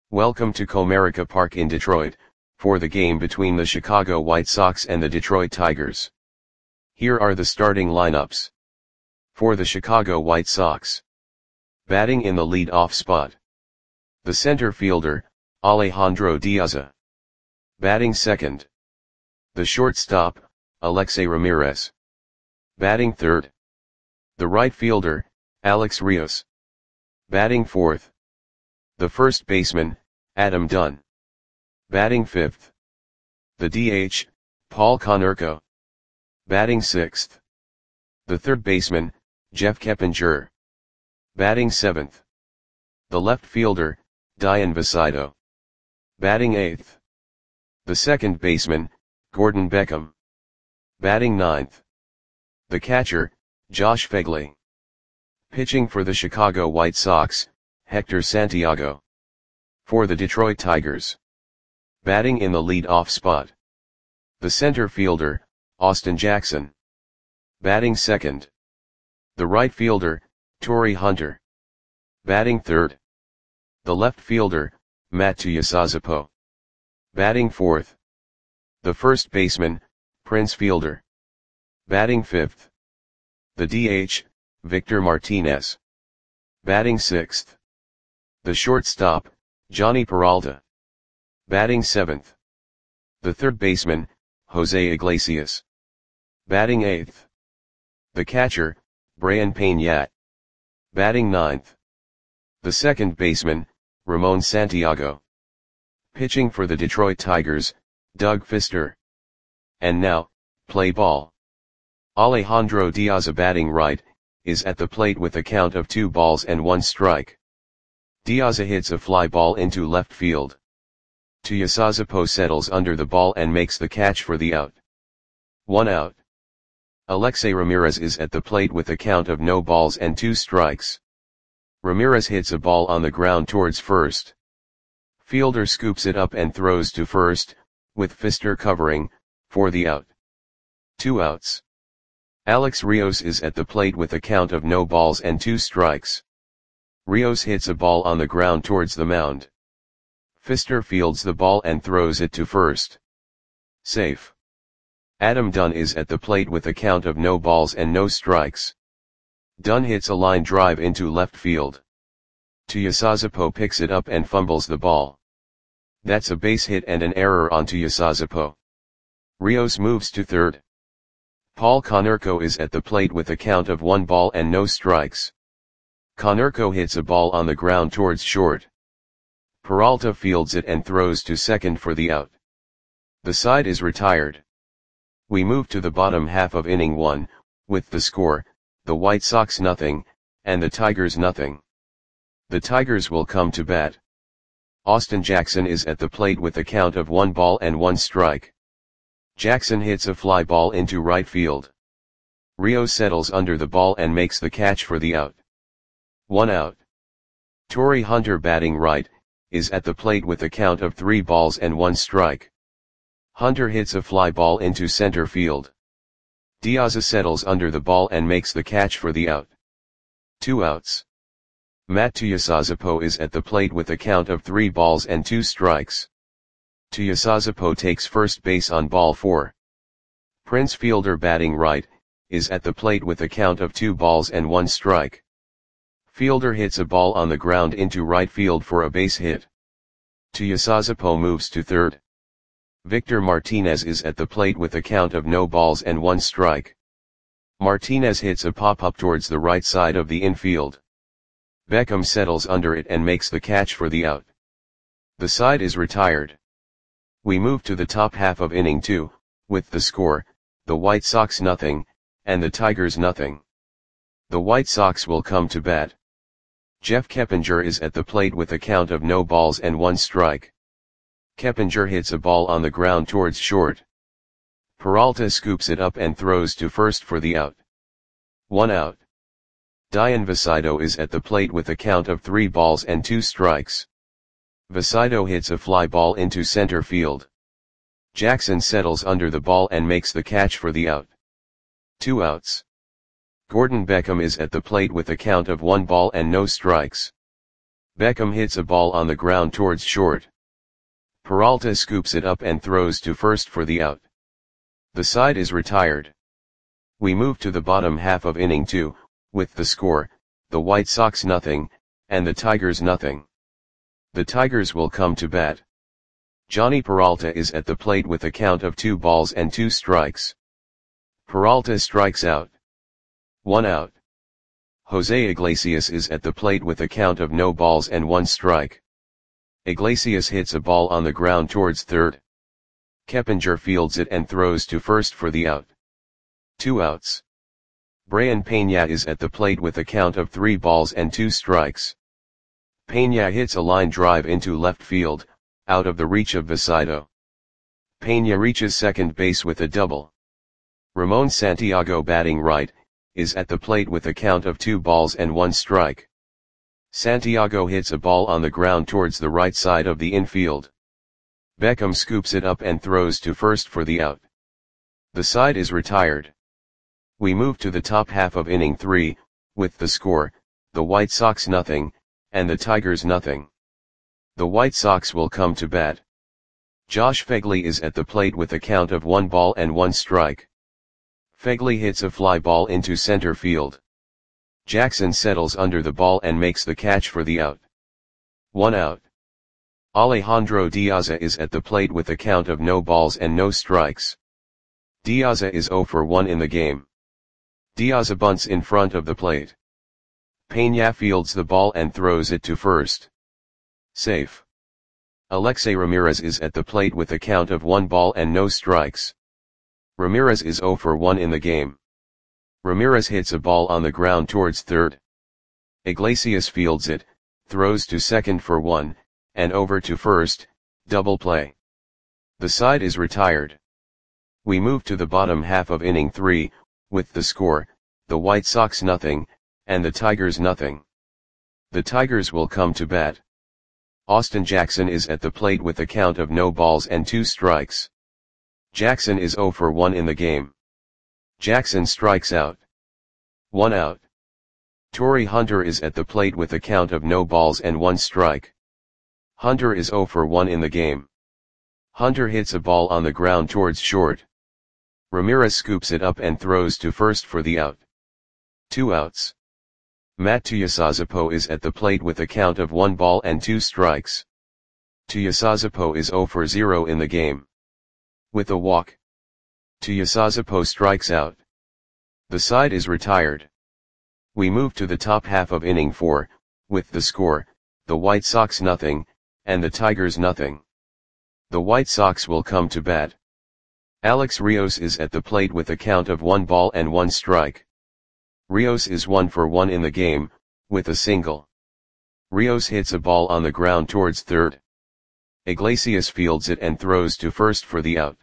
Welcome to Comerica Park in Detroit, for the game between the Chicago White Sox and the Detroit Tigers. Here are the starting lineups. For the Chicago White Sox. Batting in the lead-off spot. The center fielder, Alejandro Diaz. Batting second. The shortstop, Alexei Ramirez. Batting third. The right fielder, Alex Rios. Batting fourth. The first baseman, Adam Dunn. Batting fifth. The DH, Paul Konerko. Batting sixth. The third baseman, Jeff Keppinger. Batting seventh. The left fielder, Dian Vasido. Batting eighth. The second baseman, Gordon Beckham. Batting ninth. The catcher, Josh Phegley. Pitching for the Chicago White Sox, Hector Santiago. For the Detroit Tigers. Batting in the lead-off spot. The center fielder, Austin Jackson. Batting second. The right fielder, Torii Hunter. Batting third. The left fielder, Matt Tuiasosopo. Batting fourth. The first baseman, Prince Fielder. Batting fifth. The DH, Victor Martinez. Batting sixth. The shortstop, Johnny Peralta. Batting seventh. The third baseman, Jose Iglesias. Batting eighth. The catcher, Brayan Peña. Batting ninth. The second baseman, Ramon Santiago. Pitching for the Detroit Tigers, Doug Fister. And now, play ball. Alejandro Diaz batting right, is at the plate with a count of 2 balls and 1 strike. Diaz hits a fly ball into left field. Tuiasosopo settles under the ball and makes the catch for the out. 1 out. Alexei Ramirez is at the plate with a count of no balls and 2 strikes. Ramirez hits a ball on the ground towards first. Fielder scoops it up and throws to first, with Fister covering, for the out. 2 outs. Alex Rios is at the plate with a count of no balls and 2 strikes. Rios hits a ball on the ground towards the mound. Fister fields the ball and throws it to first. Safe. Adam Dunn is at the plate with a count of no balls and no strikes. Dunn hits a line drive into left field. Tuiasosopo picks it up and fumbles the ball. That's a base hit and an error on Tuiasosopo. Rios moves to third. Paul Konerko is at the plate with a count of 1 ball and no strikes. Konerko hits a ball on the ground towards short. Peralta fields it and throws to second for the out. The side is retired. We move to the bottom half of inning 1, with the score, the White Sox 0, and the Tigers 0. The Tigers will come to bat. Austin Jackson is at the plate with a count of 1 ball and 1 strike. Jackson hits a fly ball into right field. Rios settles under the ball and makes the catch for the out. 1 out. Torii Hunter batting right, is at the plate with a count of 3 balls and 1 strike. Hunter hits a fly ball into center field. Diaz settles under the ball and makes the catch for the out. 2 outs. Matt Tuiasosopo is at the plate with a count of 3 balls and 2 strikes. Tuiasosopo takes first base on ball 4. Prince Fielder batting right, is at the plate with a count of 2 balls and 1 strike. Fielder hits a ball on the ground into right field for a base hit. Tuiasosopo moves to third. Victor Martinez is at the plate with a count of no balls and 1 strike. Martinez hits a pop-up towards the right side of the infield. Beckham settles under it and makes the catch for the out. The side is retired. We move to the top half of inning 2, with the score, the White Sox 0, and the Tigers 0. The White Sox will come to bat. Jeff Keppinger is at the plate with a count of no balls and 1 strike. Keppinger hits a ball on the ground towards short. Peralta scoops it up and throws to first for the out. 1 out. Dian Vasido is at the plate with a count of 3 balls and 2 strikes. Vasido hits a fly ball into center field. Jackson settles under the ball and makes the catch for the out. 2 outs. Gordon Beckham is at the plate with a count of 1 ball and no strikes. Beckham hits a ball on the ground towards short. Peralta scoops it up and throws to first for the out. The side is retired. We move to the bottom half of inning 2, with the score, the White Sox nothing, and the Tigers nothing. The Tigers will come to bat. Johnny Peralta is at the plate with a count of 2 balls and 2 strikes. Peralta strikes out. 1 out. Jose Iglesias is at the plate with a count of no balls and 1 strike. Iglesias hits a ball on the ground towards third. Keppinger fields it and throws to first for the out. 2 outs. Brayan Peña is at the plate with a count of 3 balls and 2 strikes. Peña hits a line drive into left field, out of the reach of Visaido. Peña reaches second base with a double. Ramon Santiago, batting right, is at the plate with a count of 2 balls and 1 strike. Santiago hits a ball on the ground towards the right side of the infield. Beckham scoops it up and throws to first for the out. The side is retired. We move to the top half of inning 3, with the score, the White Sox nothing, and the Tigers nothing. The White Sox will come to bat. Josh Phegley is at the plate with a count of 1 ball and 1 strike. Phegley hits a fly ball into center field. Jackson settles under the ball and makes the catch for the out. 1 out. Alejandro Diaza is at the plate with a count of no balls and no strikes. Diaza is 0 for 1 in the game. Diaza bunts in front of the plate. Peña fields the ball and throws it to first. Safe. Alexei Ramirez is at the plate with a count of 1 ball and no strikes. Ramirez is 0 for 1 in the game. Ramirez hits a ball on the ground towards third. Iglesias fields it, throws to second for 1, and over to first, double play. The side is retired. We move to the bottom half of inning 3, with the score, the White Sox nothing, and the Tigers nothing. The Tigers will come to bat. Austin Jackson is at the plate with a count of no balls and 2 strikes. Jackson is 0 for 1 in the game. Jackson strikes out. 1 out. Torrey Hunter is at the plate with a count of no balls and 1 strike. Hunter is 0 for 1 in the game. Hunter hits a ball on the ground towards short. Ramirez scoops it up and throws to first for the out. 2 outs. Matt Tuiasosopo is at the plate with a count of 1 ball and 2 strikes. Tuiasosopo is 0 for 0 in the game. With a walk, Tuiasosopo strikes out. The side is retired. We move to the top half of inning 4, with the score, the White Sox nothing, and the Tigers nothing. The White Sox will come to bat. Alex Rios is at the plate with a count of 1 ball and 1 strike. Rios is 1 for 1 in the game, with a single. Rios hits a ball on the ground towards third. Iglesias fields it and throws to first for the out.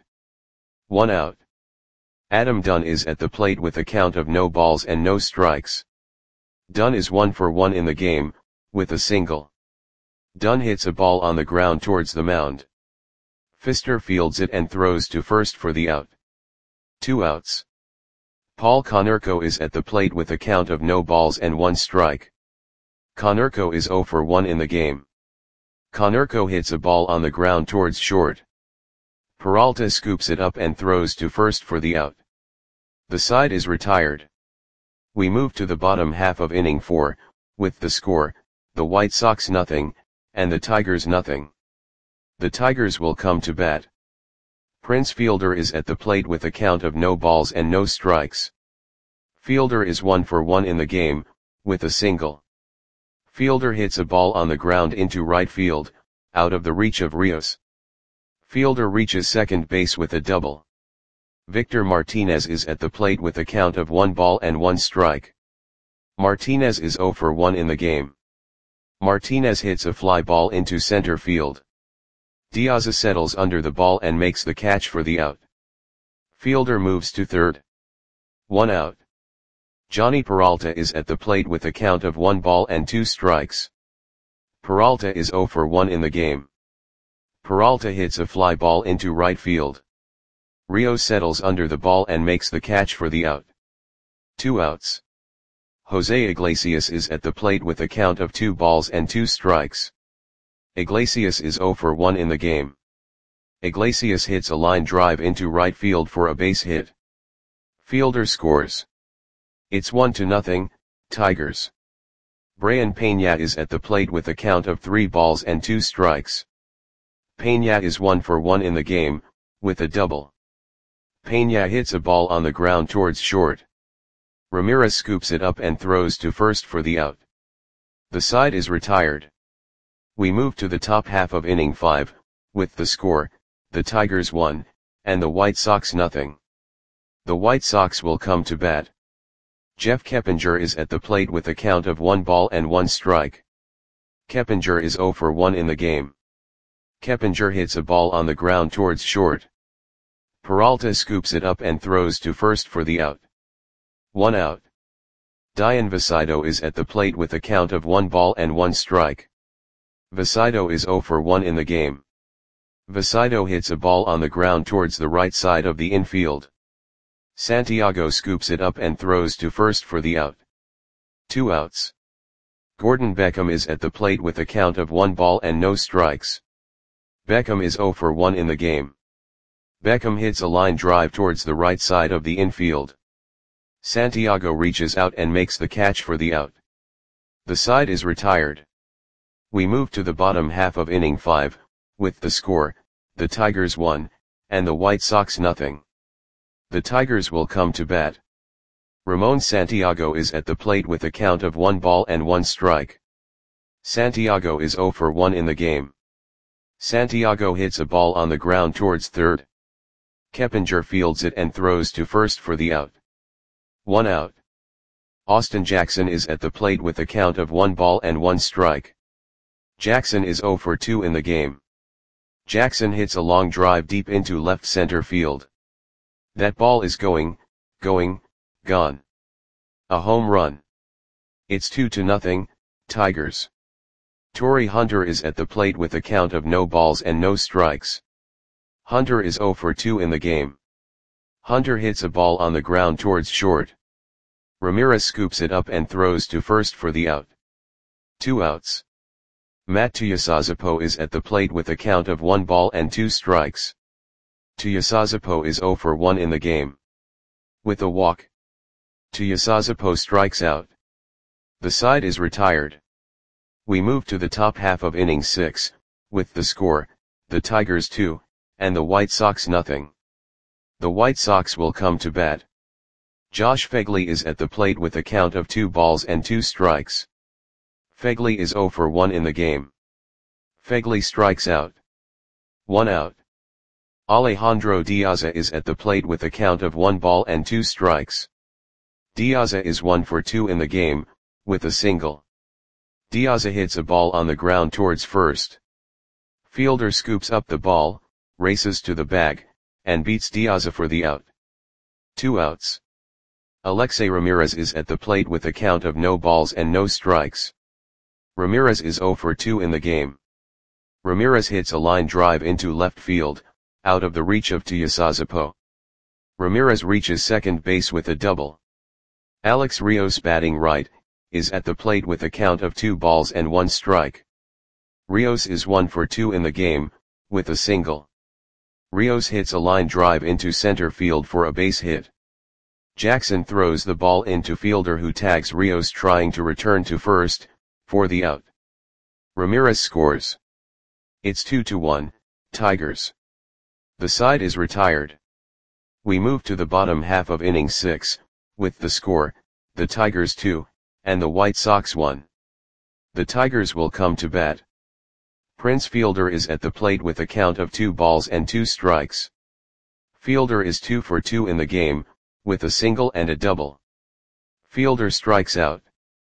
1 out. Adam Dunn is at the plate with a count of no balls and no strikes. Dunn is 1 for 1 in the game, with a single. Dunn hits a ball on the ground towards the mound. Pfister fields it and throws to first for the out. 2 outs. Paul Konerko is at the plate with a count of no balls and 1 strike. Konerko is 0 for 1 in the game. Konerko hits a ball on the ground towards short. Peralta scoops it up and throws to first for the out. The side is retired. We move to the bottom half of inning 4, with the score, the White Sox nothing, and the Tigers nothing. The Tigers will come to bat. Prince Fielder is at the plate with a count of no balls and no strikes. Fielder is 1 for 1 in the game, with a single. Fielder hits a ball on the ground into right field, out of the reach of Rios. Fielder reaches second base with a double. Victor Martinez is at the plate with a count of 1 ball and 1 strike. Martinez is 0 for 1 in the game. Martinez hits a fly ball into center field. Diaza settles under the ball and makes the catch for the out. Fielder moves to third. 1 out. Johnny Peralta is at the plate with a count of 1 ball and 2 strikes. Peralta is 0 for 1 in the game. Peralta hits a fly ball into right field. Rios settles under the ball and makes the catch for the out. 2 outs. Jose Iglesias is at the plate with a count of 2 balls and 2 strikes. Iglesias is 0 for 1 in the game. Iglesias hits a line drive into right field for a base hit. Fielder scores. It's 1-0, Tigers. Brian Peña is at the plate with a count of 3 balls and 2 strikes. Peña is 1 for 1 in the game, with a double. Peña hits a ball on the ground towards short. Ramirez scoops it up and throws to first for the out. The side is retired. We move to the top half of inning 5, with the score, the Tigers 1, and the White Sox 0. The White Sox will come to bat. Jeff Keppinger is at the plate with a count of 1 ball and 1 strike. Keppinger is 0 for 1 in the game. Keppinger hits a ball on the ground towards short. Peralta scoops it up and throws to first for the out. 1 out. Dian Visito is at the plate with a count of 1 ball and 1 strike. Visito is 0 for 1 in the game. Visito hits a ball on the ground towards the right side of the infield. Santiago scoops it up and throws to first for the out. 2 outs. Gordon Beckham is at the plate with a count of 1 ball and no strikes. Beckham is 0 for 1 in the game. Beckham hits a line drive towards the right side of the infield. Santiago reaches out and makes the catch for the out. The side is retired. We move to the bottom half of inning 5, with the score, the Tigers 1, and the White Sox 0. The Tigers will come to bat. Ramon Santiago is at the plate with a count of 1 ball and 1 strike. Santiago is 0 for 1 in the game. Santiago hits a ball on the ground towards third. Keppinger fields it and throws to first for the out. 1 out. Austin Jackson is at the plate with a count of 1 ball and 1 strike. Jackson is 0 for 2 in the game. Jackson hits a long drive deep into left center field. That ball is gone. A home run. It's 2-0, Tigers. Torrey Hunter is at the plate with a count of no balls and no strikes. Hunter is 0 for 2 in the game. Hunter hits a ball on the ground towards short. Ramirez scoops it up and throws to first for the out. 2 outs. Matt Tuiasosopo is at the plate with a count of 1 ball and 2 strikes. Tuiasosopo is 0 for 1 in the game. With a walk, Tuiasosopo strikes out. The side is retired. We move to the top half of inning 6, with the score, the Tigers 2, and the White Sox 0. The White Sox will come to bat. Josh Phegley is at the plate with a count of 2 balls and 2 strikes. Phegley is 0 for 1 in the game. Phegley strikes out. 1 out. Alejandro Diaza is at the plate with a count of 1 ball and 2 strikes. Diaza is 1 for 2 in the game, with a single. Diaza hits a ball on the ground towards first. Fielder scoops up the ball, races to the bag, and beats Diaza for the out. 2 outs. Alexei Ramirez is at the plate with a count of no balls and no strikes. Ramirez is 0 for 2 in the game. Ramirez hits a line drive into left field, out of the reach of Tuiasosopo. Ramirez reaches second base with a double. Alex Rios, batting right, is at the plate with a count of 2 balls and 1 strike. Rios is 1 for 2 in the game, with a single. Rios hits a line drive into center field for a base hit. Jackson throws the ball into fielder who tags Rios trying to return to first, for the out. Ramirez scores. It's 2-1, Tigers. The side is retired. We move to the bottom half of inning 6, with the score, the Tigers 2, and the White Sox 1. The Tigers will come to bat. Prince Fielder is at the plate with a count of 2 balls and 2 strikes. Fielder is 2 for 2 in the game, with a single and a double. Fielder strikes out.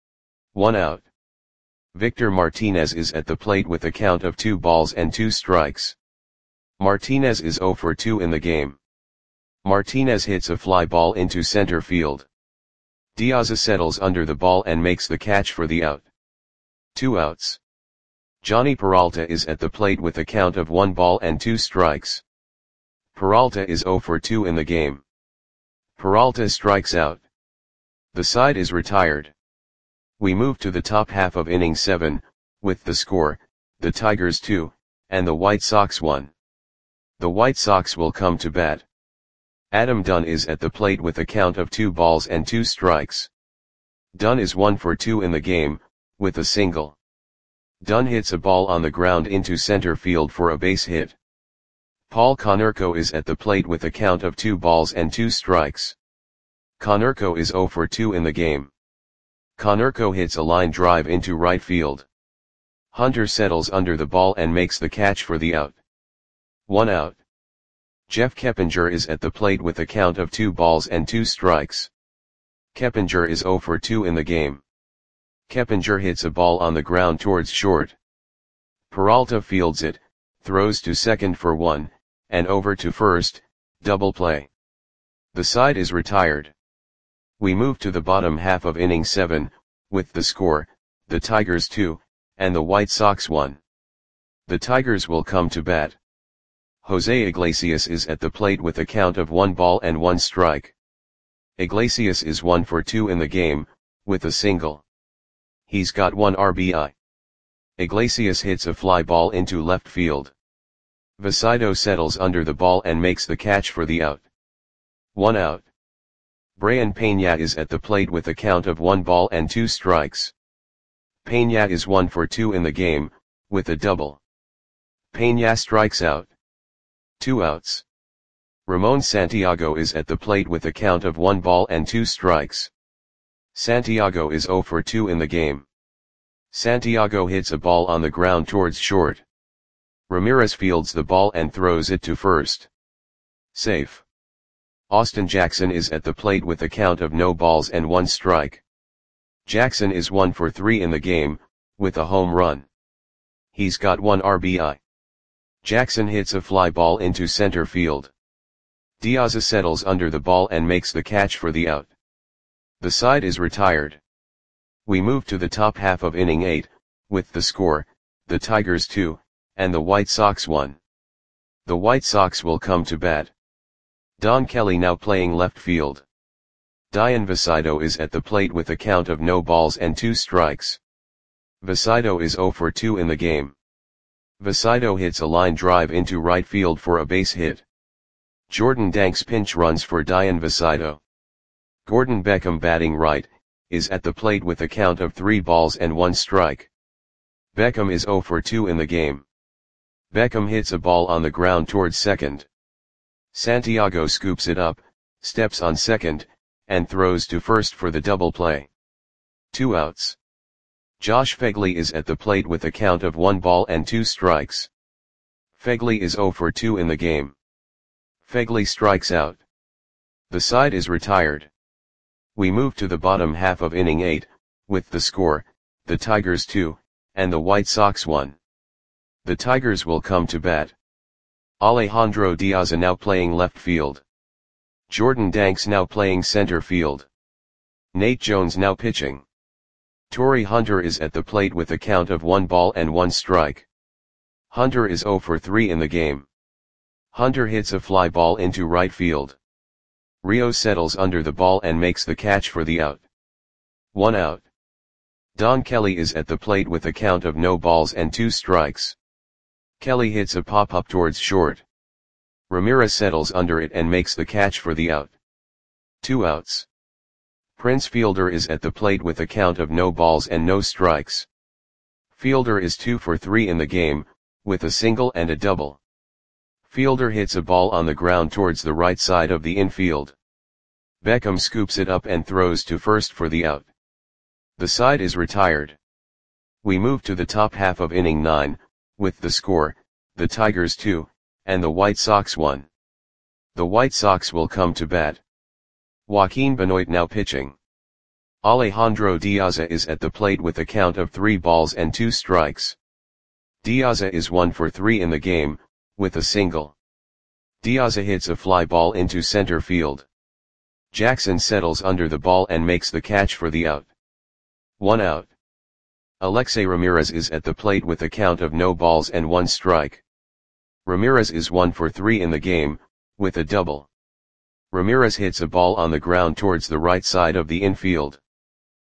1 out. Victor Martinez is at the plate with a count of 2 balls and 2 strikes. Martinez is 0 for 2 in the game. Martinez hits a fly ball into center field. Diaza settles under the ball and makes the catch for the out. 2 outs. Johnny Peralta is at the plate with a count of 1 ball and 2 strikes. Peralta is 0 for 2 in the game. Peralta strikes out. The side is retired. We move to the top half of inning 7, with the score, the Tigers 2, and the White Sox 1. The White Sox will come to bat. Adam Dunn is at the plate with a count of 2 balls and 2 strikes. Dunn is 1 for 2 in the game, with a single. Dunn hits a ball on the ground into center field for a base hit. Paul Konerko is at the plate with a count of 2 balls and 2 strikes. Konerko is 0 for 2 in the game. Konerko hits a line drive into right field. Hunter settles under the ball and makes the catch for the out. 1 out. Jeff Keppinger is at the plate with a count of 2 balls and 2 strikes. Keppinger is 0 for 2 in the game. Keppinger hits a ball on the ground towards short. Peralta fields it, throws to second for 1, and over to first, double play. The side is retired. We move to the bottom half of inning 7, with the score, the Tigers 2, and the White Sox 1. The Tigers will come to bat. Jose Iglesias is at the plate with a count of 1 ball and 1 strike. Iglesias is 1 for 2 in the game, with a single. He's got 1 RBI. Iglesias hits a fly ball into left field. Vasido settles under the ball and makes the catch for the out. 1 out. Brayan Peña is at the plate with a count of 1 ball and 2 strikes. Peña is 1 for 2 in the game, with a double. Peña strikes out. 2 outs. Ramon Santiago is at the plate with a count of 1 ball and 2 strikes. Santiago is 0 for 2 in the game. Santiago hits a ball on the ground towards short. Ramirez fields the ball and throws it to first. Safe. Austin Jackson is at the plate with a count of no balls and 1 strike. Jackson is 1 for 3 in the game, with a home run. He's got 1 RBI. Jackson hits a fly ball into center field. Diaz settles under the ball and makes the catch for the out. The side is retired. We move to the top half of inning 8, with the score, the Tigers 2, and the White Sox 1. The White Sox will come to bat. Don Kelly now playing left field. Dian Vasido is at the plate with a count of no balls and 2 strikes. Vasido is 0 for 2 in the game. Vasido hits a line drive into right field for a base hit. Jordan Danks pinch runs for Dian Vasido. Gordon Beckham batting right, is at the plate with a count of 3 balls and 1 strike. Beckham is 0 for 2 in the game. Beckham hits a ball on the ground towards second. Santiago scoops it up, steps on second, and throws to first for the double play. 2 outs. Josh Phegley is at the plate with a count of 1 ball and 2 strikes. Phegley is 0 for 2 in the game. Phegley strikes out. The side is retired. We move to the bottom half of inning 8, with the score, the Tigers 2, and the White Sox 1. The Tigers will come to bat. Alejandro Diaz now playing left field. Jordan Danks now playing center field. Nate Jones now pitching. Torrey Hunter is at the plate with a count of 1 ball and 1 strike. Hunter is 0 for 3 in the game. Hunter hits a fly ball into right field. Rio settles under the ball and makes the catch for the out. 1 out. Don Kelly is at the plate with a count of no balls and 2 strikes. Kelly hits a pop-up towards short. Ramirez settles under it and makes the catch for the out. 2 outs. Prince Fielder is at the plate with a count of no balls and no strikes. Fielder is 2 for 3 in the game, with a single and a double. Fielder hits a ball on the ground towards the right side of the infield. Beckham scoops it up and throws to first for the out. The side is retired. We move to the top half of inning 9, with the score, the Tigers 2, and the White Sox 1. The White Sox will come to bat. Joaquin Benoit now pitching. Alejandro Diaz is at the plate with a count of 3 balls and 2 strikes. Diaz is 1 for 3 in the game, with a single. Diaz hits a fly ball into center field. Jackson settles under the ball and makes the catch for the out. 1 out. Alexei Ramirez is at the plate with a count of no balls and 1 strike. Ramirez is 1 for 3 in the game, with a double. Ramirez hits a ball on the ground towards the right side of the infield.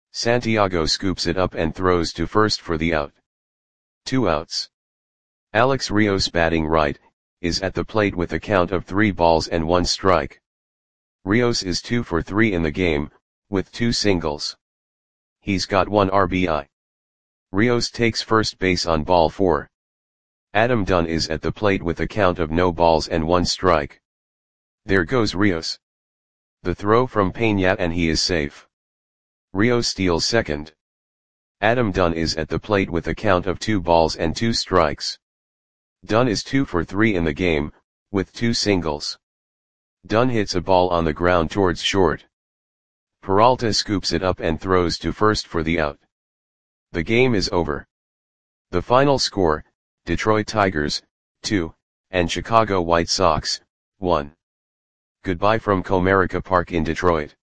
Santiago scoops it up and throws to first for the out. 2 outs. Alex Rios, batting right, is at the plate with a count of 3 balls and 1 strike. Rios is 2 for 3 in the game, with 2 singles. He's got 1 RBI. Rios takes first base on ball 4. Adam Dunn is at the plate with a count of no balls and 1 strike. There goes Rios. The throw from Peña and he is safe. Rios steals second. Adam Dunn is at the plate with a count of 2 balls and 2 strikes. Dunn is 2 for 3 in the game, with 2 singles. Dunn hits a ball on the ground towards short. Peralta scoops it up and throws to first for the out. The game is over. The final score, Detroit Tigers, 2, and Chicago White Sox, 1. Goodbye from Comerica Park in Detroit.